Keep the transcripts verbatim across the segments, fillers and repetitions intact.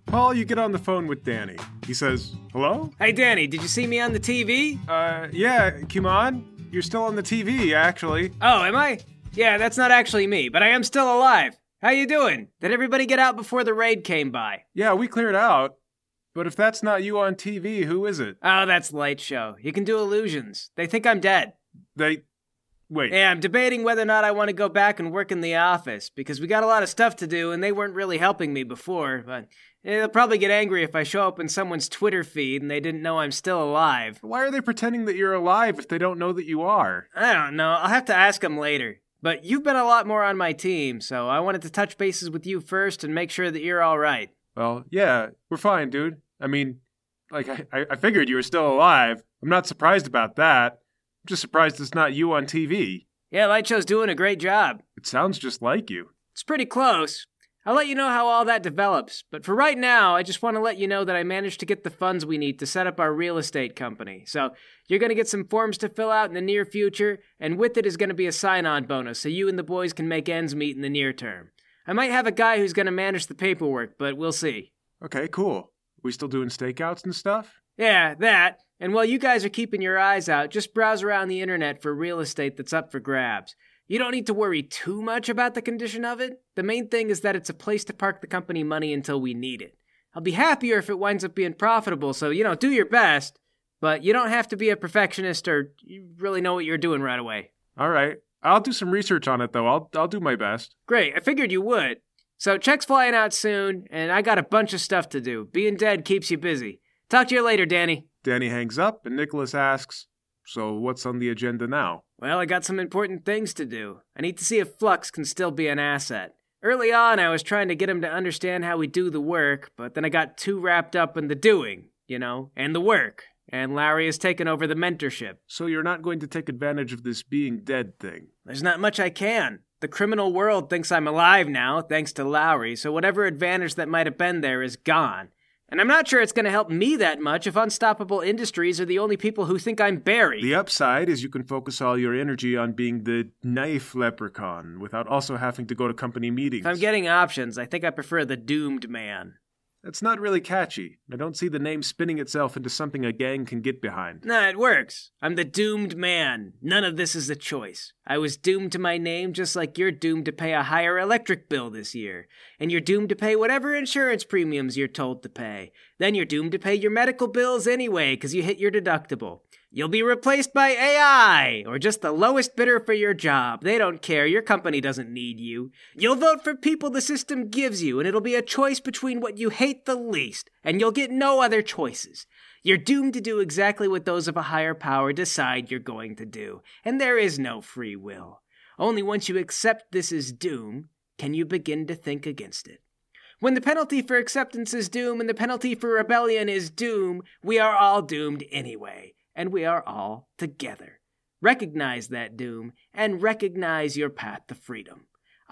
Paul, you get on the phone with Danny. He says, hello? Hey, Danny, did you see me on the T V? Uh, yeah, Kimon. You're still on the T V, actually. Oh, am I? Yeah, that's not actually me, but I am still alive. How you doing? Did everybody get out before the raid came by? Yeah, we cleared out. But if that's not you on T V, who is it? Oh, that's Light Show. You can do illusions. They think I'm dead. They... Wait. Yeah, I'm debating whether or not I want to go back and work in the office, because we got a lot of stuff to do, and they weren't really helping me before, but they'll probably get angry if I show up in someone's Twitter feed and they didn't know I'm still alive. Why are they pretending that you're alive if they don't know that you are? I don't know. I'll have to ask them later. But you've been a lot more on my team, so I wanted to touch bases with you first and make sure that you're all right. Well, yeah, we're fine, dude. I mean, like, I, I figured you were still alive. I'm not surprised about that. I'm just surprised it's not you on T V. Yeah, Light Show's doing a great job. It sounds just like you. It's pretty close. I'll let you know how all that develops, but for right now, I just want to let you know that I managed to get the funds we need to set up our real estate company. So you're going to get some forms to fill out in the near future, and with it is going to be a sign-on bonus so you and the boys can make ends meet in the near term. I might have a guy who's going to manage the paperwork, but we'll see. Okay, cool. We still doing stakeouts and stuff? Yeah, that. And while you guys are keeping your eyes out, just browse around the internet for real estate that's up for grabs. You don't need to worry too much about the condition of it. The main thing is that it's a place to park the company money until we need it. I'll be happier if it winds up being profitable, so, you know, do your best. But you don't have to be a perfectionist or you really know what you're doing right away. All right. I'll do some research on it, though. I'll I'll do my best. Great. I figured you would. So check's flying out soon, and I got a bunch of stuff to do. Being dead keeps you busy. Talk to you later, Danny. Danny hangs up, and Nicholas asks, so what's on the agenda now? Well, I got some important things to do. I need to see if Flux can still be an asset. Early on, I was trying to get him to understand how we do the work, but then I got too wrapped up in the doing, you know, and the work. And Lowry has taken over the mentorship. So you're not going to take advantage of this being dead thing? There's not much I can. The criminal world thinks I'm alive now, thanks to Lowry, so whatever advantage that might have been there is gone. And I'm not sure it's going to help me that much if Unstoppable Industries are the only people who think I'm buried. The upside is you can focus all your energy on being the knife leprechaun without also having to go to company meetings. If I'm getting options, I think I prefer the Doomed Man. That's not really catchy. I don't see the name spinning itself into something a gang can get behind. Nah, it works. I'm the Doomed Man. None of this is a choice. I was doomed to my name just like you're doomed to pay a higher electric bill this year. And you're doomed to pay whatever insurance premiums you're told to pay. Then you're doomed to pay your medical bills anyway because you hit your deductible. You'll be replaced by A I, or just the lowest bidder for your job. They don't care. Your company doesn't need you. You'll vote for people the system gives you, and it'll be a choice between what you hate the least, and you'll get no other choices. You're doomed to do exactly what those of a higher power decide you're going to do, and there is no free will. Only once you accept this is doom can you begin to think against it. When the penalty for acceptance is doom and the penalty for rebellion is doom, we are all doomed anyway. And we are all together. Recognize that doom, and recognize your path to freedom.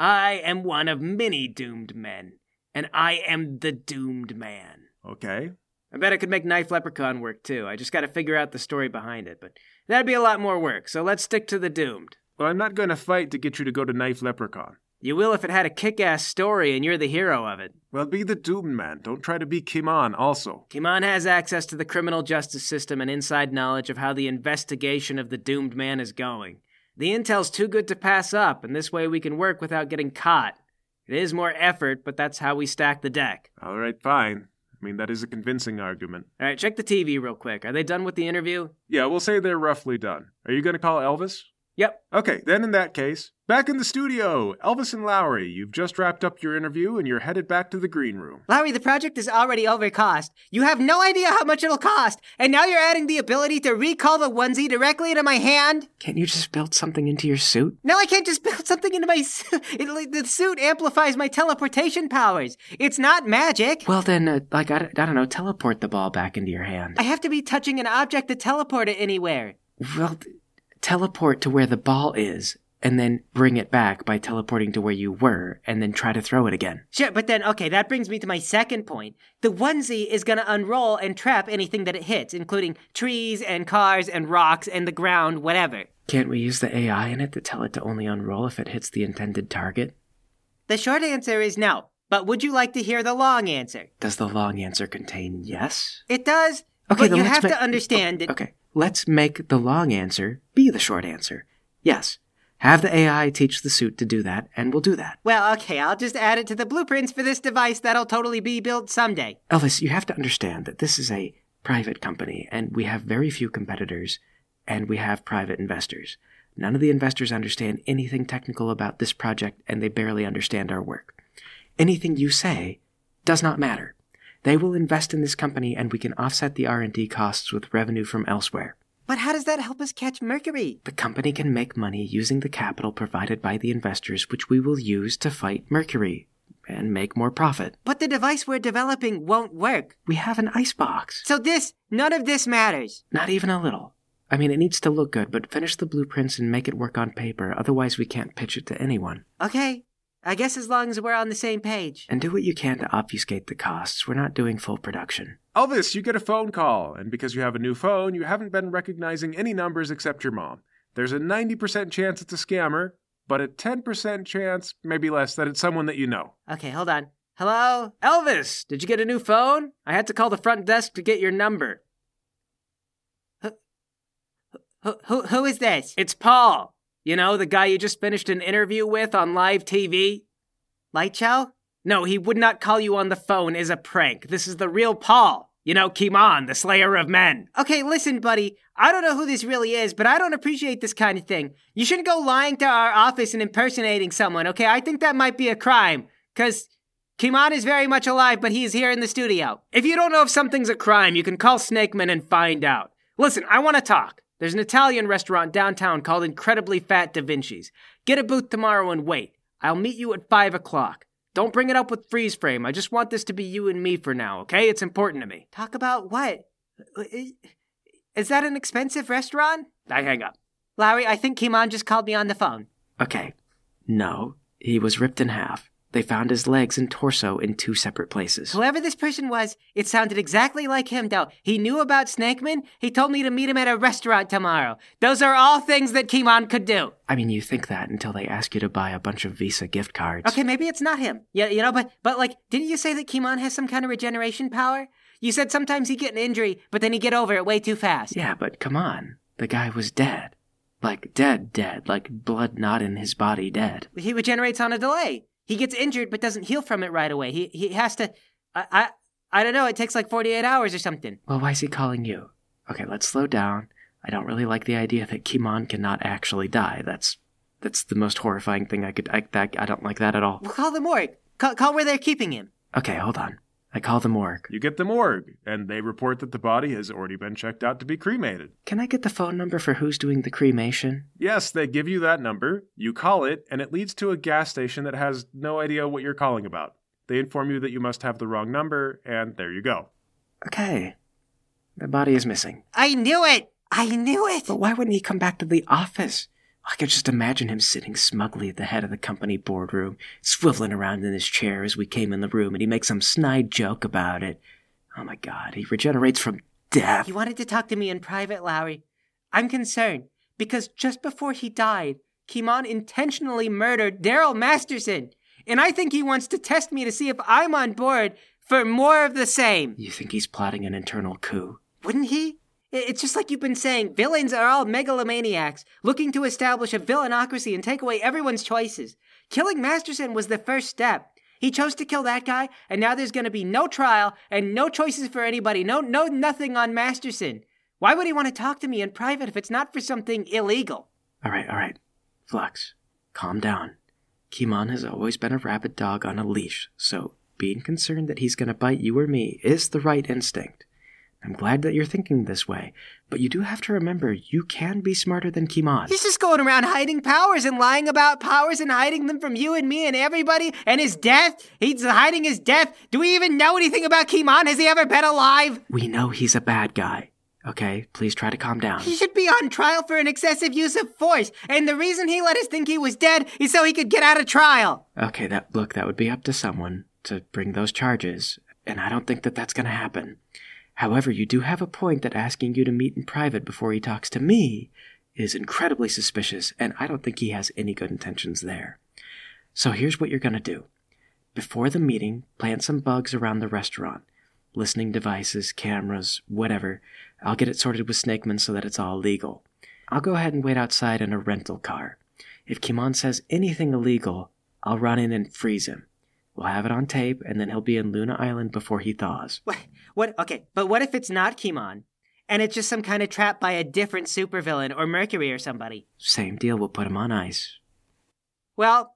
I am one of many doomed men, and I am the Doomed Man. Okay. I bet I could make Knife Leprechaun work, too. I just gotta figure out the story behind it, but that'd be a lot more work, so let's stick to the Doomed. Well, I'm not going to fight to get you to go to Knife Leprechaun. You will if it had a kick-ass story and you're the hero of it. Well, be the Doomed Man. Don't try to be Kimon also. Kimon has access to the criminal justice system and inside knowledge of how the investigation of the Doomed Man is going. The intel's too good to pass up, and this way we can work without getting caught. It is more effort, but that's how we stack the deck. All right, fine. I mean, that is a convincing argument. All right, check the T V real quick. Are they done with the interview? Yeah, we'll say they're roughly done. Are you going to call Elvis? Yep. Okay, then in that case, back in the studio, Elvis and Lowry, you've just wrapped up your interview and you're headed back to the green room. Lowry, the project is already over cost. You have no idea how much it'll cost, and now you're adding the ability to recall the onesie directly into my hand? Can't you just build something into your suit? No, I can't just build something into my suit. It, the suit amplifies my teleportation powers. It's not magic. Well then, uh, like, I, I don't know, teleport the ball back into your hand. I have to be touching an object to teleport it anywhere. Well, th- teleport to where the ball is, and then bring it back by teleporting to where you were, and then try to throw it again. Sure, but then, okay, that brings me to my second point. The onesie is gonna unroll and trap anything that it hits, including trees and cars and rocks and the ground, whatever. Can't we use the A I in it to tell it to only unroll if it hits the intended target? The short answer is no. But would you like to hear the long answer? Does the long answer contain yes? It does, Okay, but then you let's have make- to understand that... Okay, let's make the long answer be the short answer. Yes. Have the A I teach the suit to do that, and we'll do that. Well, okay, I'll just add it to the blueprints for this device that'll totally be built someday. Elvis, you have to understand that this is a private company, and we have very few competitors, and we have private investors. None of the investors understand anything technical about this project, and they barely understand our work. Anything you say does not matter. They will invest in this company, and we can offset the R and D costs with revenue from elsewhere. But how does that help us catch Mercury? The company can make money using the capital provided by the investors, which we will use to fight Mercury and make more profit. But the device we're developing won't work. We have an icebox. So this, none of this matters. Not even a little. I mean, it needs to look good, but finish the blueprints and make it work on paper. Otherwise, we can't pitch it to anyone. Okay, I guess as long as we're on the same page. And do what you can to obfuscate the costs. We're not doing full production. Elvis, you get a phone call, and because you have a new phone, you haven't been recognizing any numbers except your mom. There's a ninety percent chance it's a scammer, but a ten percent chance, maybe less, that it's someone that you know. Okay, hold on. Hello? Elvis, did you get a new phone? I had to call the front desk to get your number. Who, who, who is this? It's Paul. You know, the guy you just finished an interview with on live T V? Light show? No, he would not call you on the phone as a prank. This is the real Paul. You know, Kimon, the slayer of men. Okay, listen, buddy. I don't know who this really is, but I don't appreciate this kind of thing. You shouldn't go lying to our office and impersonating someone, okay? I think that might be a crime, because Kimon is very much alive, but he is here in the studio. If you don't know if something's a crime, you can call Snakeman and find out. Listen, I want to talk. There's an Italian restaurant downtown called Incredibly Fat Da Vinci's. Get a booth tomorrow and wait. I'll meet you at five o'clock. Don't bring it up with freeze frame. I just want this to be you and me for now, okay? It's important to me. Talk about what? Is that an expensive restaurant? I hang up. Larry, I think Kimon just called me on the phone. Okay. No, he was ripped in half. They found his legs and torso in two separate places. Whoever this person was, it sounded exactly like him, though. He knew about Snakeman. He told me to meet him at a restaurant tomorrow. Those are all things that Kimon could do. I mean, you think that until they ask you to buy a bunch of Visa gift cards. Okay, maybe it's not him. Yeah, you know, but, but like, didn't you say that Kimon has some kind of regeneration power? You said sometimes he'd get an injury, but then he'd get over it way too fast. Yeah, but come on. The guy was dead. Like, dead, dead. Like, blood not in his body dead. He regenerates on a delay. He gets injured but doesn't heal from it right away. He he has to, I, I I don't know, it takes like forty-eight hours or something. Well, why is he calling you? Okay, let's slow down. I don't really like the idea that Kimon cannot actually die. That's that's the most horrifying thing I could, I, that, I don't like that at all. Well, call the morgue. Call, call where they're keeping him. Okay, hold on. I call the morgue. You get the morgue, and they report that the body has already been checked out to be cremated. Can I get the phone number for who's doing the cremation? Yes, they give you that number, you call it, and it leads to a gas station that has no idea what you're calling about. They inform you that you must have the wrong number, and there you go. Okay. The body is missing. I knew it! I knew it! But why wouldn't he come back to the office? I could just imagine him sitting smugly at the head of the company boardroom, swiveling around in his chair as we came in the room, and he makes some snide joke about it. Oh my god, he regenerates from death. You wanted to talk to me in private, Lowry. I'm concerned, because just before he died, Kimon intentionally murdered Daryl Masterson, and I think he wants to test me to see if I'm on board for more of the same. You think he's plotting an internal coup? Wouldn't he? It's just like you've been saying, villains are all megalomaniacs, looking to establish a villainocracy and take away everyone's choices. Killing Masterson was the first step. He chose to kill that guy, and now there's going to be no trial and no choices for anybody, no, no, nothing on Masterson. Why would he want to talk to me in private if it's not for something illegal? All right, all right. Flux, calm down. Kimon has always been a rabid dog on a leash, so being concerned that he's going to bite you or me is the right instinct. I'm glad that you're thinking this way, but you do have to remember you can be smarter than Kimon. He's just going around hiding powers and lying about powers and hiding them from you and me and everybody, and his death. He's hiding his death. Do we even know anything about Kimon? Has he ever been alive? We know he's a bad guy. Okay, please try to calm down. He should be on trial for an excessive use of force, and the reason he let us think he was dead is so he could get out of trial. Okay, that look, that would be up to someone to bring those charges, and I don't think that that's going to happen. However, you do have a point that asking you to meet in private before he talks to me is incredibly suspicious, and I don't think he has any good intentions there. So here's what you're going to do. before the meeting, plant some bugs around the restaurant. Listening devices, cameras, whatever. I'll get it sorted with Snakeman so that it's all legal. I'll go ahead and wait outside in a rental car. If Kimon says anything illegal, I'll run in and freeze him. We'll have it on tape, and then he'll be in Luna Island before he thaws. What? What? Okay, but what if it's not Kimon? And it's just some kind of trap by a different supervillain or Mercury or somebody? Same deal, we'll put him on ice. Well,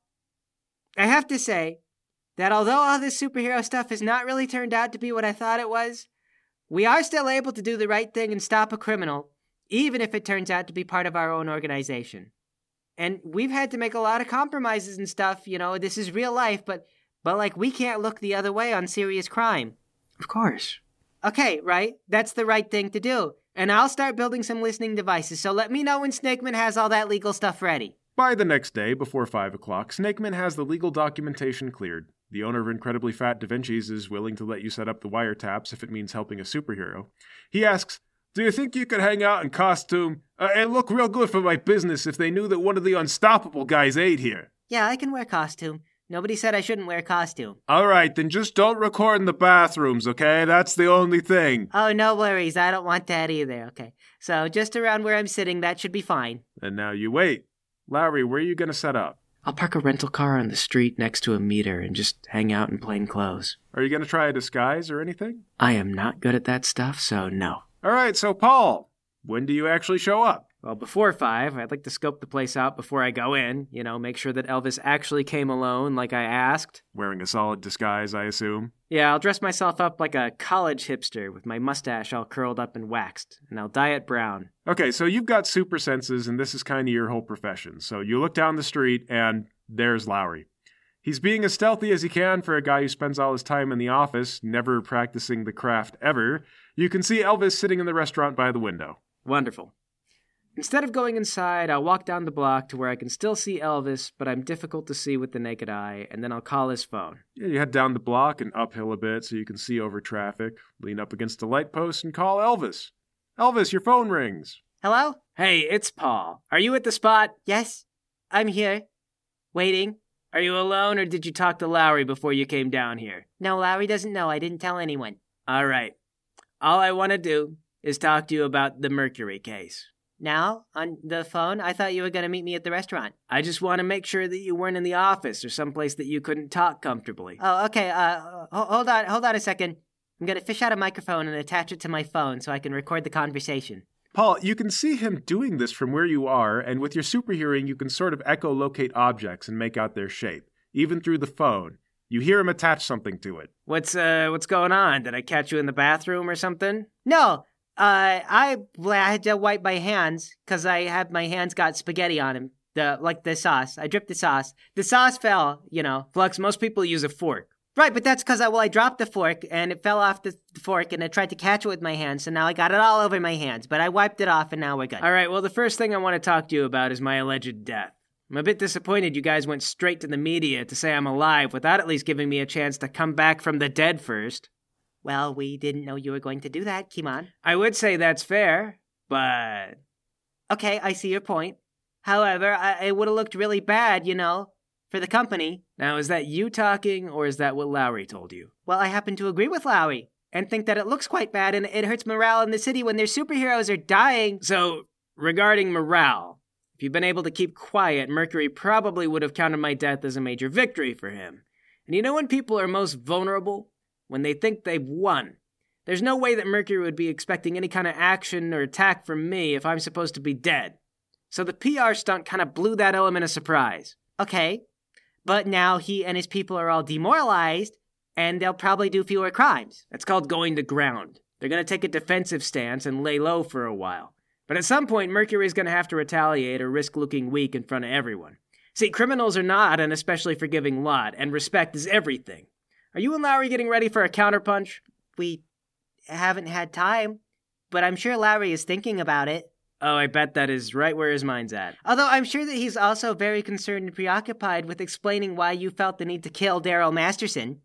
I have to say that although all this superhero stuff has not really turned out to be what I thought it was, we are still able to do the right thing and stop a criminal, even if it turns out to be part of our own organization. And we've had to make a lot of compromises and stuff, you know, this is real life, but, but like, we can't look the other way on serious crime. Of course. Okay, right? That's the right thing to do. And I'll start building some listening devices, so let me know when Snakeman has all that legal stuff ready. By the next day, before five o'clock, Snakeman has the legal documentation cleared. The owner of Incredibly Fat Da Vinci's is willing to let you set up the wiretaps if it means helping a superhero. He asks, "Do you think you could hang out in costume uh, and look real good for my business if they knew that one of the unstoppable guys ate here?" Yeah, I can wear costume. Nobody said I shouldn't wear costume. All right, then just don't record in the bathrooms, okay? That's the only thing. Oh, no worries. I don't want that either. Okay. So just around where I'm sitting, that should be fine. And now you wait. Lowry, where are you going to set up? I'll park a rental car on the street next to a meter and just hang out in plain clothes. Are you going to try a disguise or anything? I am not good at that stuff, so no. All right, so Paul, when do you actually show up? Well, before five, I'd like to scope the place out before I go in, you know, make sure that Elvis actually came alone like I asked. Wearing a solid disguise, I assume? Yeah, I'll dress myself up like a college hipster with my mustache all curled up and waxed, and I'll dye it brown. Okay, so you've got super senses, and this is kind of your whole profession. So you look down the street, and there's Lowry. He's being as stealthy as he can for a guy who spends all his time in the office, never practicing the craft ever. You can see Elvis sitting in the restaurant by the window. Wonderful. Instead of going inside, I'll walk down the block to where I can still see Elvis, but I'm difficult to see with the naked eye, and then I'll call his phone. Yeah, you head down the block and uphill a bit so you can see over traffic, lean up against a light post, and call Elvis. Elvis, your phone rings. Hello? Hey, it's Paul. Are you at the spot? Yes, I'm here. Waiting. Are you alone, or did you talk to Lowry before you came down here? No, Lowry doesn't know. I didn't tell anyone. All right. All I want to do is talk to you about the Mercury case. Now, on the phone? I thought you were going to meet me at the restaurant. I just want to make sure that you weren't in the office or someplace that you couldn't talk comfortably. Oh, okay. Uh, hold on, hold on a second. I'm going to fish out a microphone and attach it to my phone so I can record the conversation. Paul, you can see him doing this from where you are, and with your super hearing, you can sort of echolocate objects and make out their shape, even through the phone. You hear him attach something to it. What's uh, what's going on? Did I catch you in the bathroom or something? No. Uh, I, I had to wipe my hands because I had my hands got spaghetti on them, the like the sauce. I dripped the sauce. The sauce fell, you know. Flux, most people use a fork. Right, but that's because I, well, I dropped the fork and it fell off the, the fork and I tried to catch it with my hands, so now I got it all over my hands. But I wiped it off and now we're good. All right, well, the first thing I want to talk to you about is my alleged death. I'm a bit disappointed you guys went straight to the media to say I'm alive without at least giving me a chance to come back from the dead first. Well, we didn't know you were going to do that, Kimon. I would say that's fair, but... Okay, I see your point. However, I, it would have looked really bad, you know, for the company. Now, is that you talking, or is that what Lowry told you? Well, I happen to agree with Lowry, and think that it looks quite bad, and it hurts morale in the city when their superheroes are dying. So, regarding morale, if you'd been able to keep quiet, Mercury probably would have counted my death as a major victory for him. And you know when people are most vulnerable? When they think they've won. There's no way that Mercury would be expecting any kind of action or attack from me if I'm supposed to be dead. So the P R stunt kind of blew that element of surprise. Okay, but now he and his people are all demoralized, and they'll probably do fewer crimes. That's called going to ground. They're going to take a defensive stance and lay low for a while. But at some point, Mercury's going to have to retaliate or risk looking weak in front of everyone. See, criminals are not an especially forgiving lot, and respect is everything. Are you and Lowry getting ready for a counterpunch? We haven't had time, but I'm sure Lowry is thinking about it. Oh, I bet that is right where his mind's at. Although I'm sure that he's also very concerned and preoccupied with explaining why you felt the need to kill Daryl Masterson.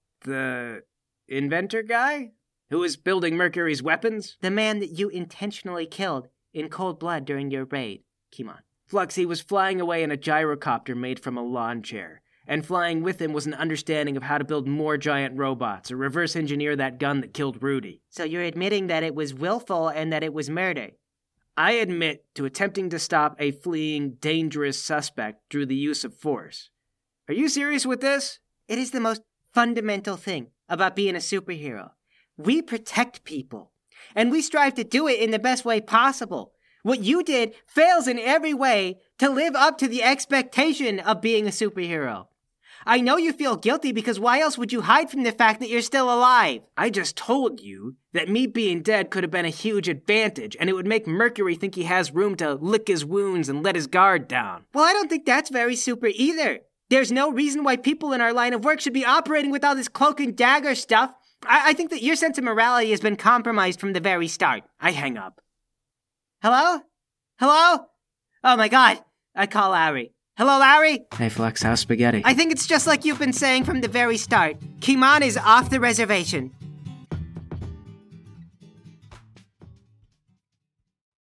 The inventor guy? Who was building Mercury's weapons? The man that you intentionally killed in cold blood during your raid, Kimon. Flux, he was flying away in a gyrocopter made from a lawn chair. and flying with him was an understanding of how to build more giant robots or reverse engineer that gun that killed Rudy. So you're admitting that it was willful and that it was murder? I admit to attempting to stop a fleeing, dangerous suspect through the use of force. Are you serious with this? It is the most fundamental thing about being a superhero. We protect people, and we strive to do it in the best way possible. What you did fails in every way to live up to the expectation of being a superhero. I know you feel guilty because why else would you hide from the fact that you're still alive? I just told you that me being dead could have been a huge advantage, and it would make Mercury think he has room to lick his wounds and let his guard down. Well, I don't think that's very super either. There's no reason why people in our line of work should be operating with all this cloak and dagger stuff. I, I think that your sense of morality has been compromised from the very start. I hang up. Hello? Hello? Oh my god. I call Larry. Hello, Larry? Hey, Flex, how's spaghetti? I think it's just like you've been saying from the very start. Kimon is off the reservation.